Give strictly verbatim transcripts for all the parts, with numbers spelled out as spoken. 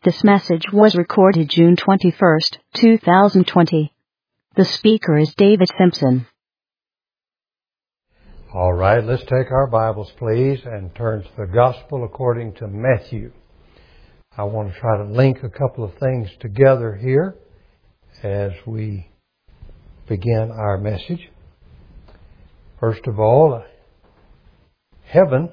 This message was recorded June twenty-first, two thousand twenty. The speaker is David Simpson. All right, let's take our Bibles, please, and turn to the Gospel according to Matthew. I want to try to link a couple of things together here as we begin our message. First of all, heaven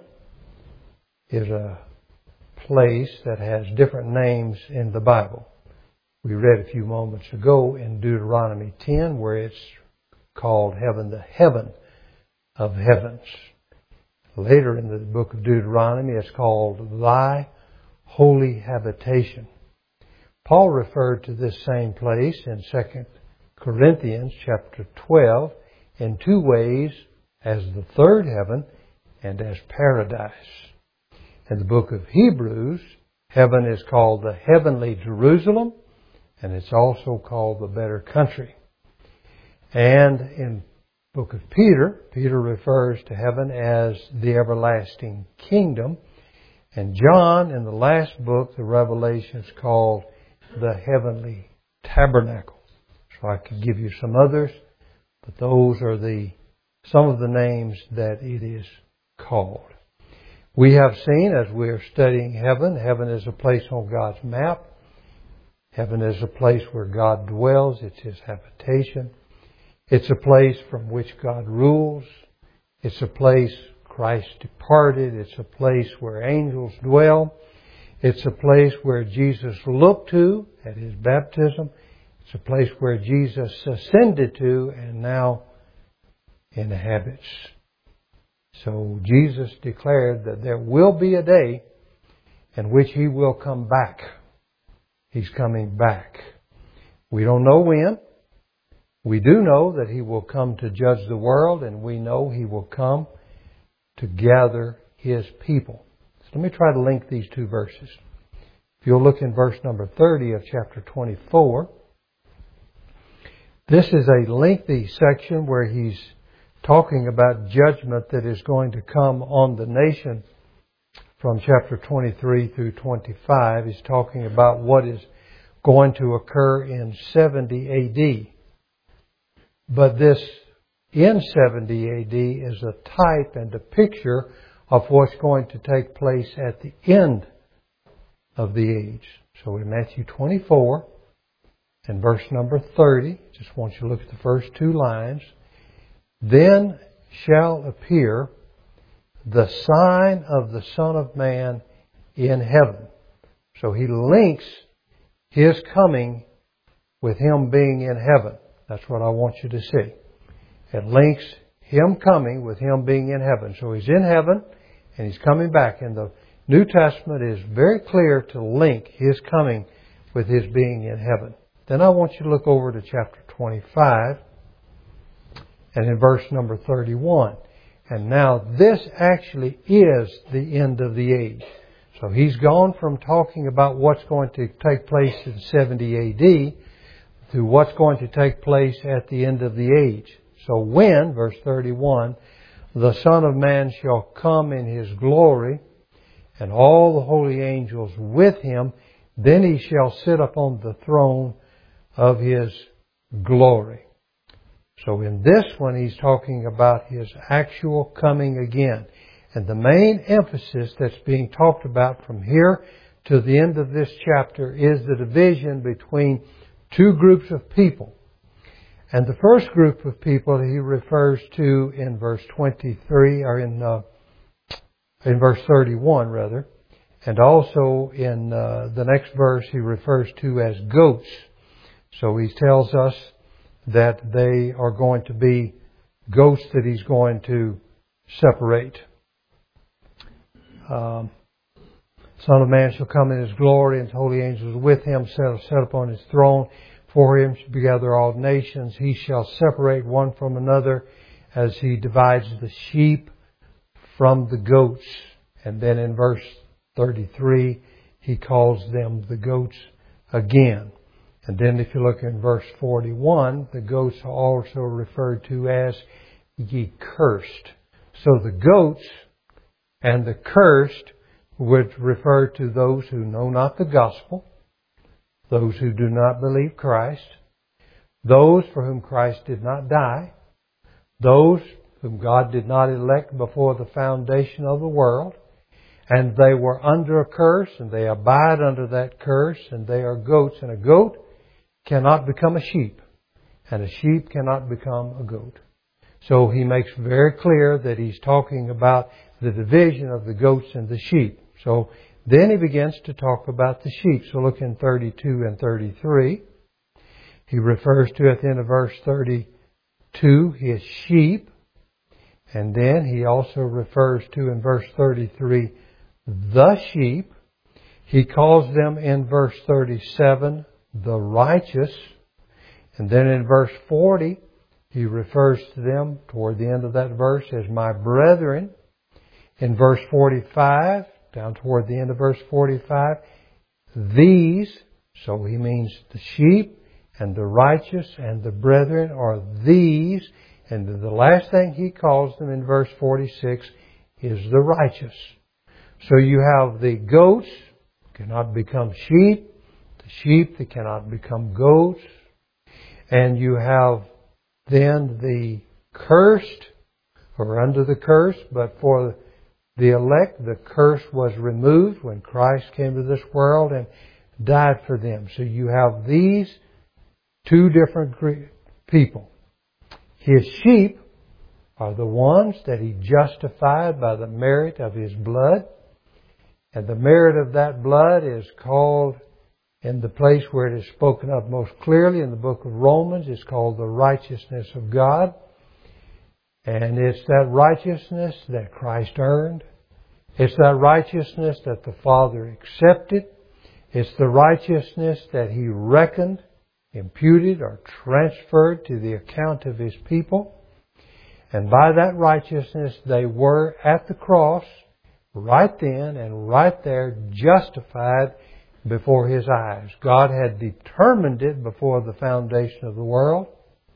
is a place that has different names in the Bible. We read a few moments ago in Deuteronomy ten where it's called heaven, the heaven of heavens. Later in the book of Deuteronomy it's called thy holy habitation. Paul referred to this same place in Second Corinthians chapter twelve in two ways, as the third heaven and as paradise. In the book of Hebrews, heaven is called the heavenly Jerusalem, and it's also called the better country. And in the book of Peter, Peter refers to heaven as the everlasting kingdom. And John, in the last book, the Revelation, is called the heavenly tabernacle. So I could give you some others, but those are the some of the names that it is called. We have seen, as we are studying heaven, heaven is a place on God's map. Heaven is a place where God dwells. It's His habitation. It's a place from which God rules. It's a place Christ departed. It's a place where angels dwell. It's a place where Jesus looked to at His baptism. It's a place where Jesus ascended to and now inhabits. So Jesus declared that there will be a day in which He will come back. He's coming back. We don't know when. We do know that He will come to judge the world, and we know He will come to gather His people. So let me try to link these two verses. If you'll look in verse number thirty of chapter twenty-four, this is a lengthy section where He's talking about judgment that is going to come on the nation. From chapter twenty-three through twenty-five, He's talking about what is going to occur in seventy A D. But this in seventy A D is a type and a picture of what's going to take place at the end of the age. So in Matthew twenty-four and verse number thirty, just want you to look at the first two lines. Then shall appear the sign of the Son of Man in heaven. So He links His coming with Him being in heaven. That's what I want you to see. It links Him coming with Him being in heaven. So He's in heaven and He's coming back. And the New Testament is very clear to link His coming with His being in heaven. Then I want you to look over to chapter twenty-five and in verse number thirty-one. And now this actually is the end of the age. So He's gone from talking about what's going to take place in seventy A D to what's going to take place at the end of the age. So when, verse thirty-one, the Son of Man shall come in His glory, and all the holy angels with Him, then He shall sit upon the throne of His glory. So in this one, He's talking about His actual coming again. And the main emphasis that's being talked about from here to the end of this chapter is the division between two groups of people. And the first group of people He refers to in verse twenty-three, or in uh, in verse thirty-one rather, and also in uh, the next verse He refers to as goats. So He tells us that they are going to be goats that He's going to separate. Um, Son of Man shall come in His glory, and holy angels with Him, set, set upon His throne. For Him shall gather all nations. He shall separate one from another, as He divides the sheep from the goats. And then in verse thirty-three, He calls them the goats again. And then if you look in verse forty-one, the goats are also referred to as ye cursed. So the goats and the cursed would refer to those who know not the gospel, those who do not believe Christ, those for whom Christ did not die, those whom God did not elect before the foundation of the world, and they were under a curse, and they abide under that curse, and they are goats, and a goat cannot become a sheep, and a sheep cannot become a goat. So he makes very clear that he's talking about the division of the goats and the sheep. So then he begins to talk about the sheep. So look in thirty-two and thirty-three. He refers to at the end of verse thirty-two his sheep. And then he also refers to in verse thirty-three the sheep. He calls them in verse thirty-seven the righteous. And then in verse forty he refers to them toward the end of that verse as my brethren. In verse forty-five, down toward the end of verse forty-five, these, so he means the sheep and the righteous and the brethren are these. And the last thing he calls them in verse forty-six is the righteous. So you have the goats cannot become sheep, the sheep that cannot become goats, and you have then the cursed who are under the curse, but for the elect the curse was removed when Christ came to this world and died for them. So you have these two different people. His sheep are the ones that he justified by the merit of his blood. And the merit of that blood is called, in the place where it is spoken of most clearly in the book of Romans, it's called the righteousness of God. And it's that righteousness that Christ earned. It's that righteousness that the Father accepted. It's the righteousness that He reckoned, imputed, or transferred to the account of His people. And by that righteousness they were at the cross, right then and right there, justified before His eyes. God had determined it before the foundation of the world,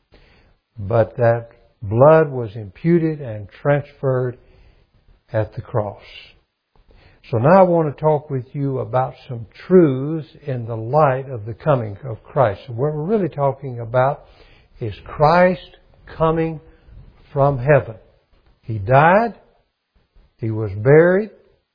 but that blood was imputed and transferred at the cross. So now I want to talk with you about some truths in the light of the coming of Christ. So what we're really talking about is Christ coming from heaven. He died. He was buried.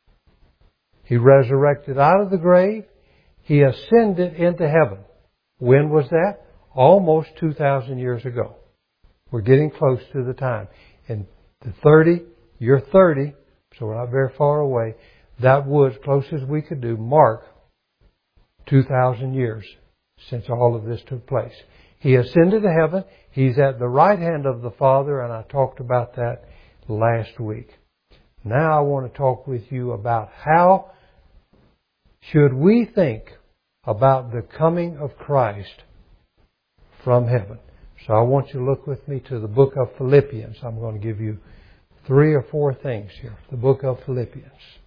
He resurrected out of the grave. He ascended into heaven. When was that? Almost two thousand years ago. We're getting close to the time. In the thirty, you're thirty, so we're not very far away. That would, as close as we could do, mark two thousand years since all of this took place. He ascended to heaven. He's at the right hand of the Father, and I talked about that last week. Now I want to talk with you about how should we think about the coming of Christ from heaven. So I want you to look with me to the book of Philippians. I'm going to give you three or four things here. The book of Philippians.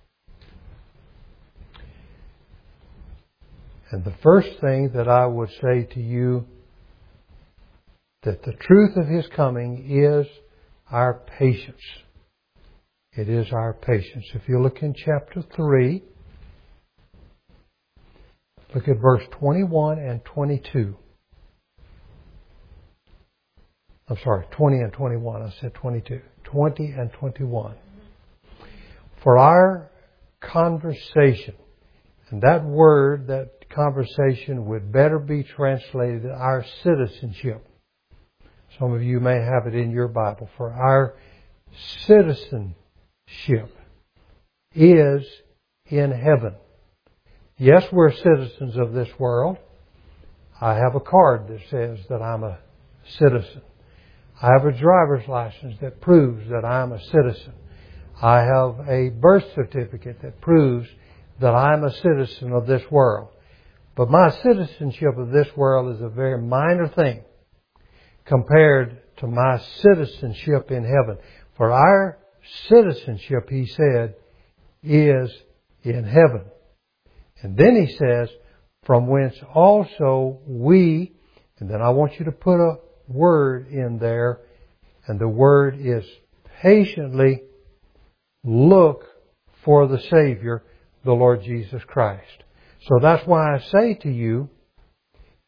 And the first thing that I would say to you, that the truth of His coming is our patience. It is our patience. If you look in chapter three, look at verse twenty-one and twenty-two. I'm sorry, twenty and twenty-one. I said twenty-two. twenty and twenty-one. For our conversation, and that word, that conversation would better be translated our citizenship. Some of you may have it in your Bible. For our citizenship is in heaven. Yes, we're citizens of this world. I have a card that says that I'm a citizen. I have a driver's license that proves that I'm a citizen. I have a birth certificate that proves that I'm a citizen of this world. But my citizenship of this world is a very minor thing compared to my citizenship in heaven. For our citizenship, he said, is in heaven. And then he says, from whence also we, and then I want you to put a word in there, and the word is patiently look for the Savior, the Lord Jesus Christ. So that's why I say to you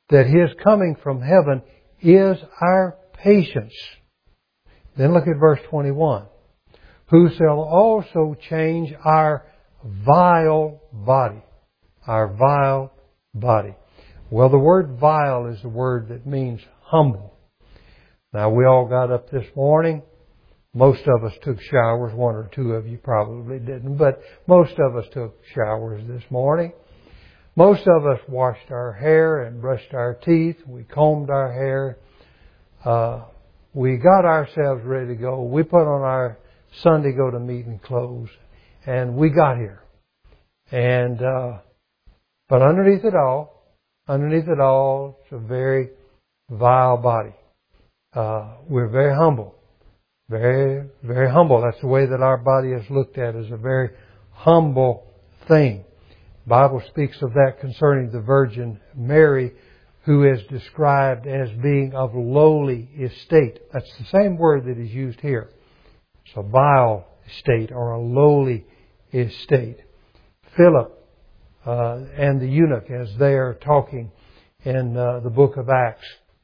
that His coming from heaven is our patience. Then look at verse twenty-one. Who shall also change our vile body. Our vile body. Well, the word vile is a word that means humble. Now, we all got up this morning. Most of us took showers. One or two of you probably didn't, but most of us took showers this morning. Most of us washed our hair and brushed our teeth. We combed our hair. Uh, we got ourselves ready to go. We put on our Sunday go-to-meeting clothes, and we got here. And uh, but underneath it all, underneath it all, it's a very vile body. Uh, we're very humble. Very, very humble. That's the way that our body is looked at, as a very humble thing. The Bible speaks of that concerning the Virgin Mary, who is described as being of lowly estate. That's the same word that is used here. It's a vile estate or a lowly estate. Philip uh, and the eunuch, as they are talking in uh, the book of Acts,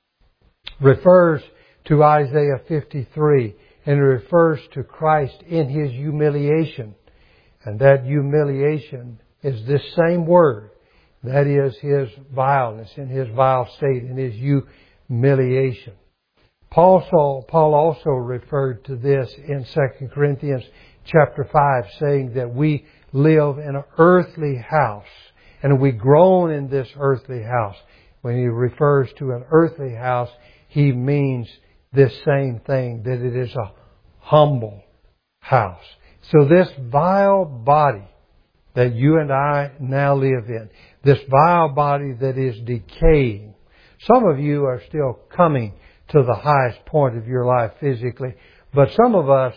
refers to Isaiah fifty-three, and it refers to Christ in His humiliation. And that humiliation is this same word. That is His vileness, in His vile state, in His humiliation. Paul, saw, Paul also referred to this in Second Corinthians chapter five, saying that we live in an earthly house, and we groan in this earthly house. When he refers to an earthly house, he means this same thing, that it is a humble house. So this vile body that you and I now live in, this vile body that is decaying. Some of you are still coming to the highest point of your life physically, but some of us,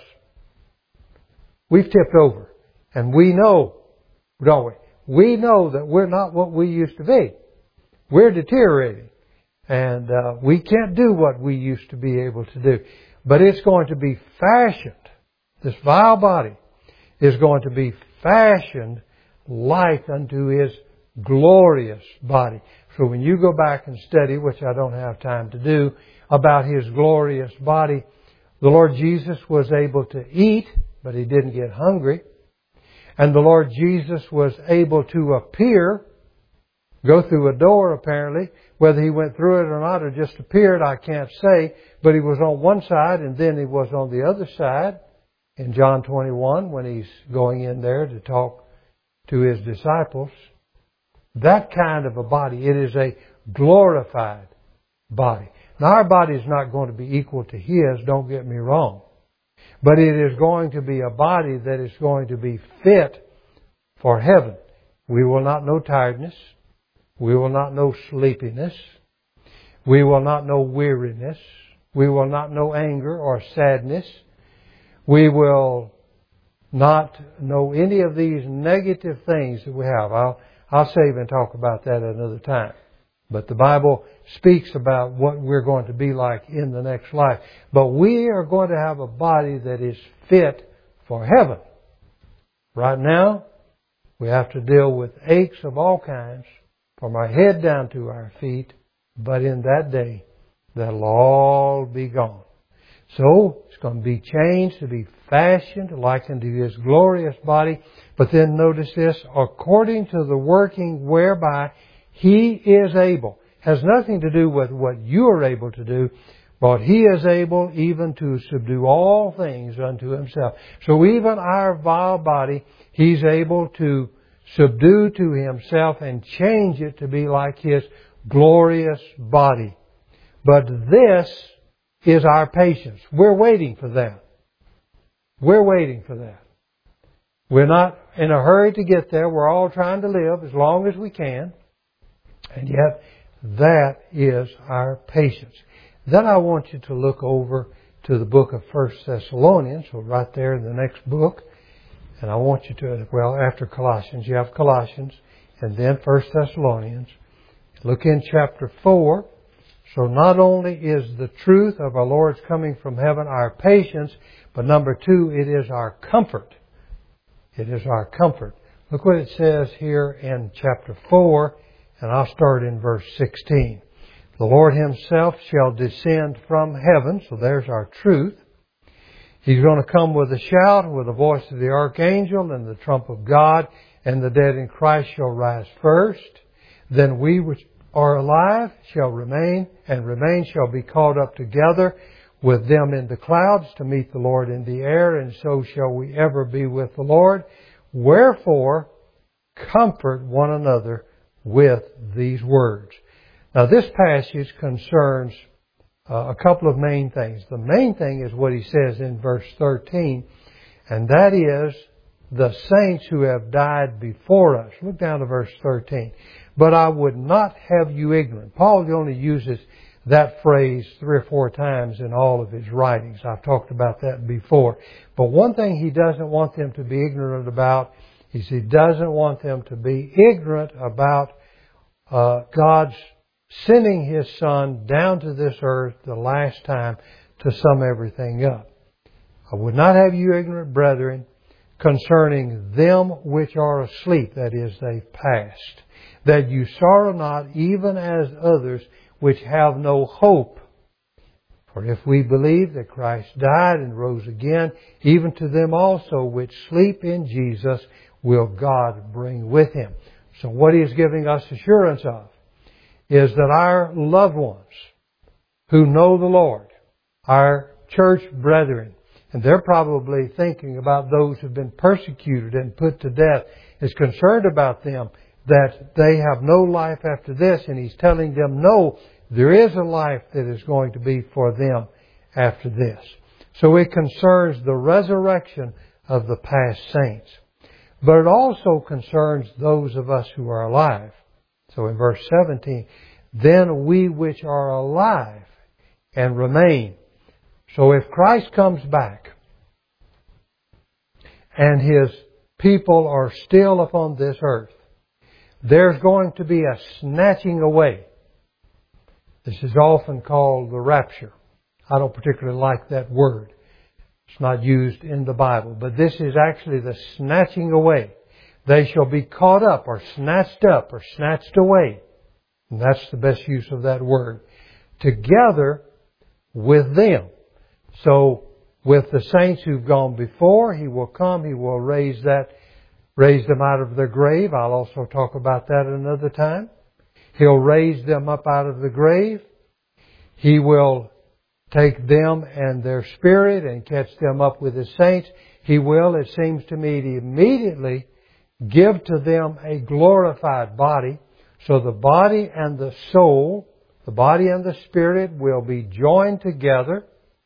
we've tipped over. And we know, don't we? We know that we're not what we used to be. We're deteriorating. And uh, we can't do what we used to be able to do. But it's going to be fashioned. This vile body is going to be fashioned like unto His glorious body. So when you go back and study, which I don't have time to do, about His glorious body, the Lord Jesus was able to eat, but He didn't get hungry. And the Lord Jesus was able to appear, go through a door apparently. Whether He went through it or not, or just appeared, I can't say. But He was on one side and then He was on the other side. In John twenty-one, when He's going in there to talk to His disciples. That kind of a body. It is a glorified body. Now our body is not going to be equal to His, don't get me wrong. But it is going to be a body that is going to be fit for heaven. We will not know tiredness. We will not know sleepiness. We will not know weariness. We will not know anger or sadness. We will not know any of these negative things that we have. I'll, I'll save and talk about that another time. But the Bible speaks about what we're going to be like in the next life. But we are going to have a body that is fit for heaven. Right now, we have to deal with aches of all kinds, from our head down to our feet. But in that day, that'll all be gone. So, it's going to be changed to be fashioned like unto His glorious body. But then notice this, according to the working whereby He is able. Has nothing to do with what you are able to do, but He is able even to subdue all things unto Himself. So even our vile body, He's able to subdue to Himself and change it to be like His glorious body. But this is our patience. We're waiting for that. We're waiting for that. We're not in a hurry to get there. We're all trying to live as long as we can. And yet, that is our patience. Then I want you to look over to the book of First Thessalonians, so right there in the next book. And I want you to, well, after Colossians, you have Colossians, and then First Thessalonians. Look in chapter four. So not only is the truth of our Lord's coming from heaven our patience, but number two, it is our comfort. It is our comfort. Look what it says here in chapter four, and I'll start in verse sixteen. The Lord Himself shall descend from heaven. So there's our truth. He's going to come with a shout, with the voice of the archangel and the trump of God, and the dead in Christ shall rise first. Then we which are alive shall remain, and remain shall be caught up together with them in the clouds to meet the Lord in the air, and so shall we ever be with the Lord. Wherefore, comfort one another with these words. Now this passage concerns Uh, a couple of main things. The main thing is what he says in verse thirteen, and that is the saints who have died before us. Look down to verse thirteen. But I would not have you ignorant. Paul only uses that phrase three or four times in all of his writings. I've talked about that before. But one thing he doesn't want them to be ignorant about is he doesn't want them to be ignorant about uh, God's sending His Son down to this earth the last time to sum everything up. I would not have you ignorant, brethren, concerning them which are asleep, that is, they've passed, that you sorrow not, even as others which have no hope. For if we believe that Christ died and rose again, even to them also which sleep in Jesus will God bring with Him. So what He is giving us assurance of is that our loved ones who know the Lord, our church brethren, and they're probably thinking about those who've been persecuted and put to death, is concerned about them, that they have no life after this, and He's telling them, no, there is a life that is going to be for them after this. So it concerns the resurrection of the past saints. But it also concerns those of us who are alive. So in verse seventeen, then we which are alive and remain. So if Christ comes back and His people are still upon this earth, there's going to be a snatching away. This is often called the rapture. I don't particularly like that word. It's not used in the Bible, but this is actually the snatching away. They shall be caught up or snatched up or snatched away. And that's the best use of that word. Together with them. So with the saints who've gone before, He will come, He will raise that, raise them out of their grave. I'll also talk about that another time. He'll raise them up out of the grave. He will take them and their spirit and catch them up with His saints. He will, it seems to me, to immediately give to them a glorified body. So the body and the soul, the body and the spirit will be joined together,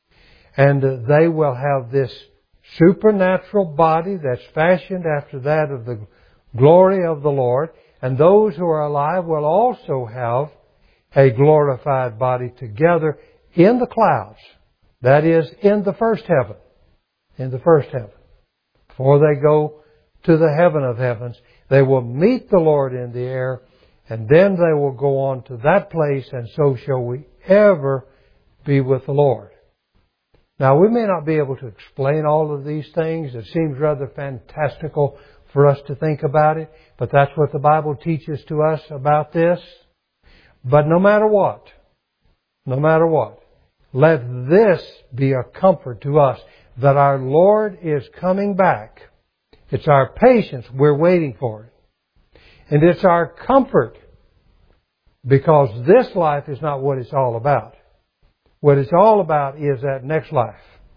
and they will have this supernatural body that's fashioned after that of the glory of the Lord. And those who are alive will also have a glorified body together in the clouds. That is, in the first heaven. In the first heaven. Before they go to the heaven of heavens, they will meet the Lord in the air, and then they will go on to that place, and so shall we ever be with the Lord. Now, we may not be able to explain all of these things. It seems rather fantastical for us to think about it, but that's what the Bible teaches to us about this. But no matter what, no matter what, let this be a comfort to us, that our Lord is coming back. It's our patience. We're waiting for it. And it's our comfort, because this life is not what it's all about. What it's all about is that next life.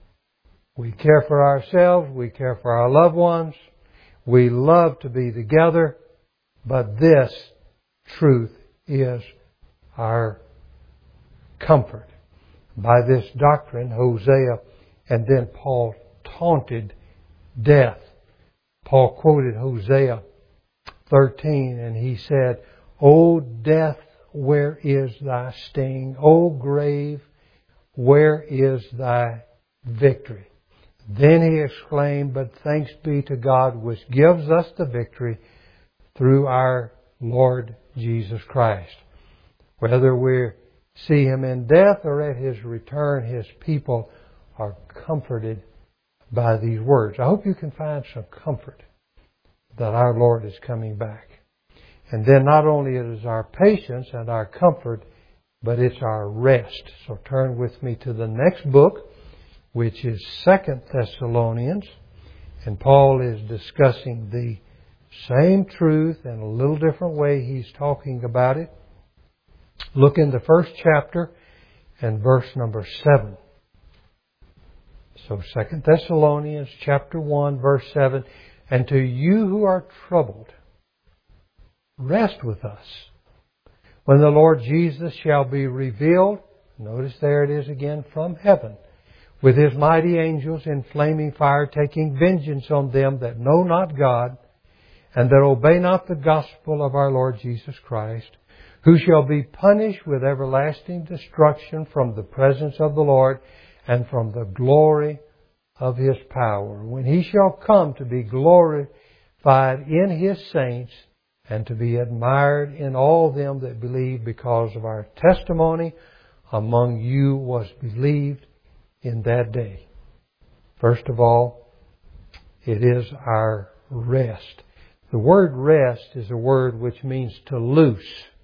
We care for ourselves. We care for our loved ones. We love to be together. But this truth is our comfort. By this doctrine, Hosea and then Paul taunted death. Paul quoted Hosea thirteen, and he said, O death, where is thy sting? O grave, where is thy victory? Then he exclaimed, but thanks be to God which gives us the victory through our Lord Jesus Christ. Whether we see Him in death or at His return, His people are comforted by these words. I hope you can find some comfort that our Lord is coming back. And then not only is our patience and our comfort, but it's our rest. So turn with me to the next book, which is Second Thessalonians. And Paul is discussing the same truth in a little different way. He's talking about it. Look in the first chapter and verse number seven. So Second Thessalonians chapter one, verse seven. And to you who are troubled, rest with us when the Lord Jesus shall be revealed. Notice there it is again, from heaven, with His mighty angels in flaming fire, taking vengeance on them that know not God, and that obey not the gospel of our Lord Jesus Christ, who shall be punished with everlasting destruction from the presence of the Lord and from the glory of His power, when He shall come to be glorified in His saints and to be admired in all them that believe, because of our testimony among you was believed in that day. First of all, it is our rest. The word rest is a word which means to loose,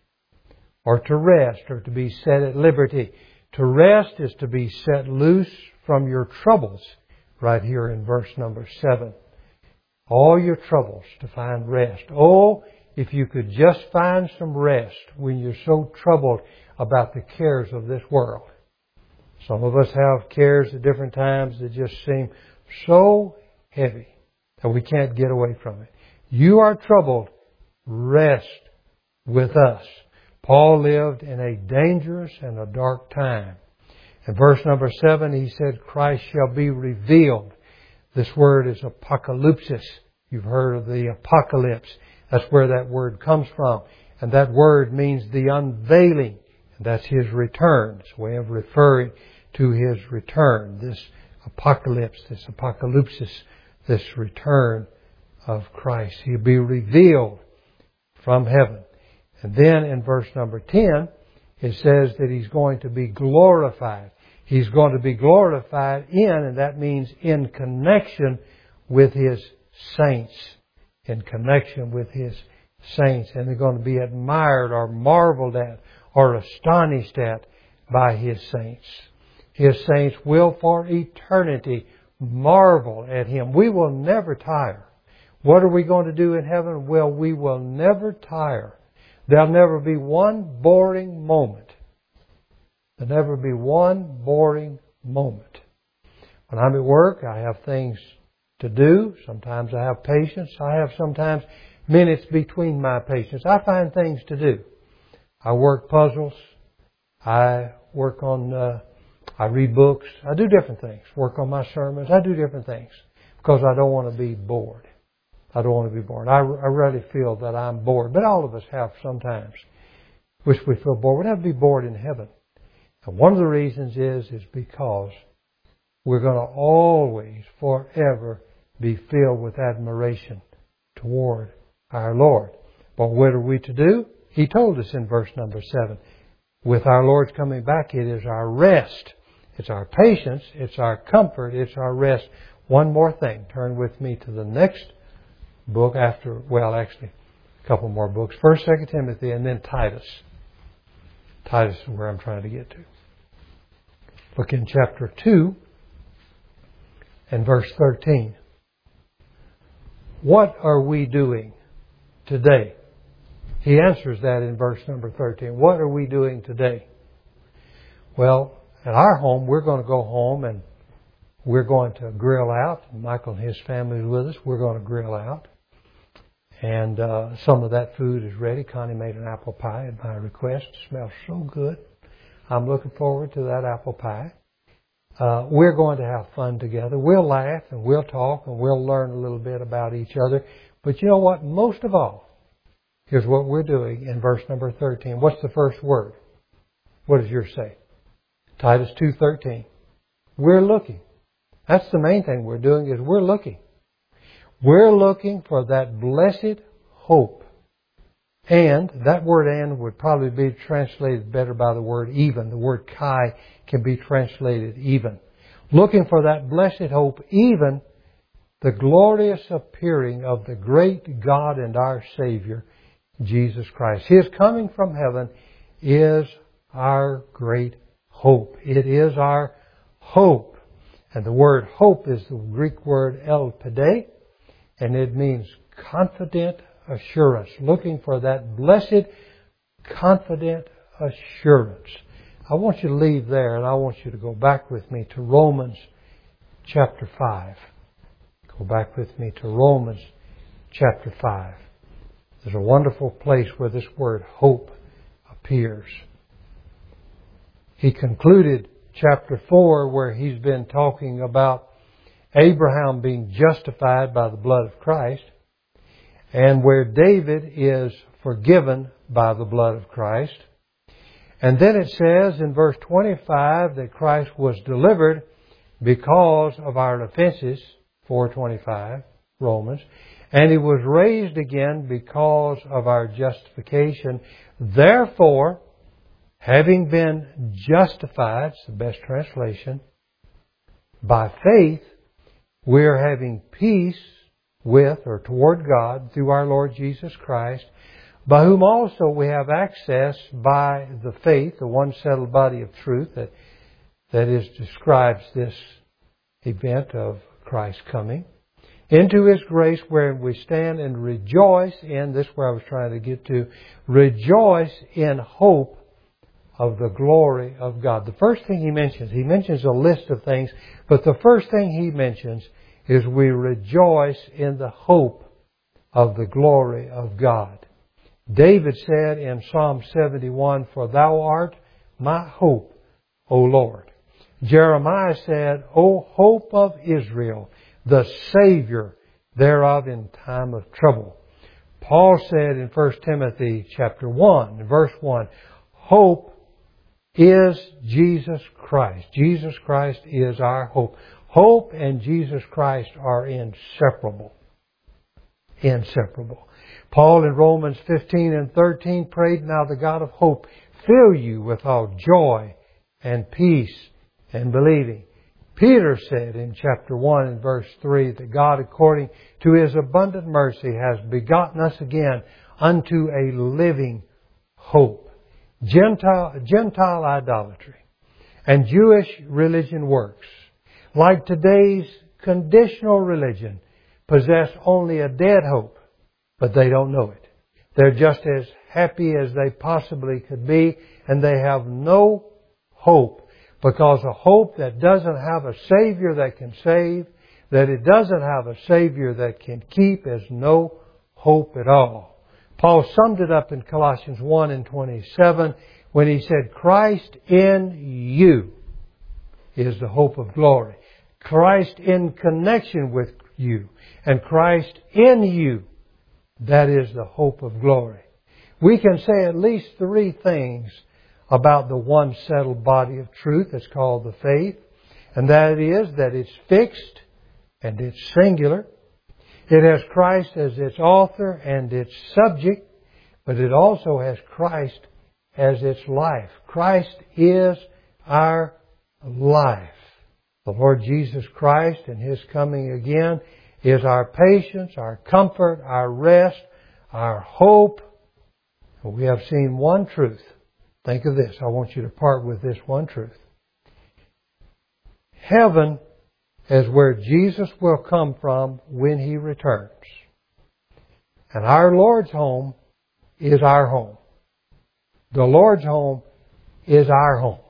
or to rest, or to be set at liberty. To rest is to be set loose from your troubles, right here in verse number seven. All your troubles, to find rest. Oh, if you could just find some rest when you're so troubled about the cares of this world. Some of us have cares at different times that just seem so heavy that we can't get away from it. You are troubled, rest with us. Paul lived in a dangerous and a dark time. In verse number seven, he said, Christ shall be revealed. This word is apocalypsis. You've heard of the apocalypse. That's where that word comes from. And that word means the unveiling. And that's His return. It's a way of referring to His return. This apocalypse, this apocalypsis, this return of Christ. He'll be revealed from heaven. And then in verse number ten, it says that He's going to be glorified. He's going to be glorified in, and that means in connection with His saints. In connection with His saints. And they're going to be admired or marveled at or astonished at by His saints. His saints will for eternity marvel at Him. We will never tire. What are we going to do in heaven? Well, we will never tire. There'll never be one boring moment. There'll never be one boring moment. When I'm at work, I have things to do. Sometimes I have patients. I have sometimes minutes between my patients. I find things to do. I work puzzles. I work on, uh, I read books. I do different things. Work on my sermons. I do different things because I don't want to be bored. I don't want to be bored. I, I really feel that I'm bored. But all of us have sometimes. Wish we feel bored. We'd have to be bored in heaven. And one of the reasons is, is because we're going to always, forever, be filled with admiration toward our Lord. But what are we to do? He told us in verse number seven. With our Lord's coming back, it is our rest. It's our patience. It's our comfort. It's our rest. One more thing. Turn with me to the next book after, well, actually, a couple more books. First, Second Timothy, and then Titus. Titus is where I'm trying to get to. Look in chapter two and verse thirteen. What are we doing today? He answers that in verse number thirteen. What are we doing today? Well, at our home, we're going to go home and we're going to grill out. Michael and his family is with us. We're going to grill out. And uh, some of that food is ready. Connie made an apple pie at my request. It smells so good. I'm looking forward to that apple pie. Uh, we're going to have fun together. We'll laugh and we'll talk and we'll learn a little bit about each other. But you know what? Most of all, here's what we're doing in verse number thirteen. What's the first word? What does yours say? Titus two thirteen. We're looking. That's the main thing we're doing is we're looking. We're looking for that blessed hope. And that word and would probably be translated better by the word even. The word kai can be translated even. Looking for that blessed hope, even the glorious appearing of the great God and our Savior, Jesus Christ. His coming from heaven is our great hope. It is our hope. And the word hope is the Greek word elpide, and it means confident assurance. Looking for that blessed, confident assurance. I want you to leave there, and I want you to go back with me to Romans chapter five. Go back with me to Romans chapter five. There's a wonderful place where this word hope appears. He concluded chapter four where he's been talking about Abraham being justified by the blood of Christ, and where David is forgiven by the blood of Christ. And then it says in verse twenty-five that Christ was delivered because of our offenses, four twenty-five, Romans, and He was raised again because of our justification. Therefore, having been justified, it's the best translation, by faith, we are having peace with or toward God through our Lord Jesus Christ, by whom also we have access by the faith, the one settled body of truth that that is describes this event of Christ's coming, into His grace wherein we stand and rejoice in, this is where I was trying to get to, rejoice in hope of the glory of God. The first thing he mentions, he mentions a list of things, but the first thing he mentions is we rejoice in the hope of the glory of God. David said in Psalm seventy-one, "For thou art my hope, O Lord." Jeremiah said, "O hope of Israel, the Savior thereof in time of trouble." Paul said in First Timothy chapter one, verse one, hope is Jesus Christ. Jesus Christ is our hope. Hope and Jesus Christ are inseparable. Inseparable. Paul in Romans fifteen and thirteen prayed, "Now the God of hope fill you with all joy and peace and believing." Peter said in chapter one and verse three that God, according to His abundant mercy, has begotten us again unto a living hope. Gentile, Gentile idolatry and Jewish religion works, like today's conditional religion, possess only a dead hope, but they don't know it. They're just as happy as they possibly could be, and they have no hope, because a hope that doesn't have a Savior that can save, that it doesn't have a Savior that can keep, is no hope at all. Paul summed it up in Colossians one and twenty-seven when he said, "Christ in you is the hope of glory." Christ in connection with you, and Christ in you, that is the hope of glory. We can say at least three things about the one settled body of truth that's called the faith, and that is that it's fixed and it's singular. It has Christ as its author and its subject, but it also has Christ as its life. Christ is our life. The Lord Jesus Christ and His coming again is our patience, our comfort, our rest, our hope. We have seen one truth. Think of this. I want you to part with this one truth. Heaven is where Jesus will come from when He returns. And our Lord's home is our home. The Lord's home is our home.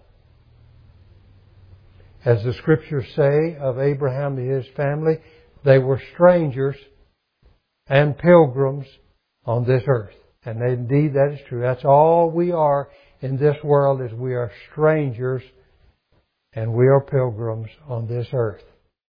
As the Scriptures say of Abraham and his family, they were strangers and pilgrims on this earth. And indeed that is true. That's all we are in this world, is we are strangers and we are pilgrims on this earth.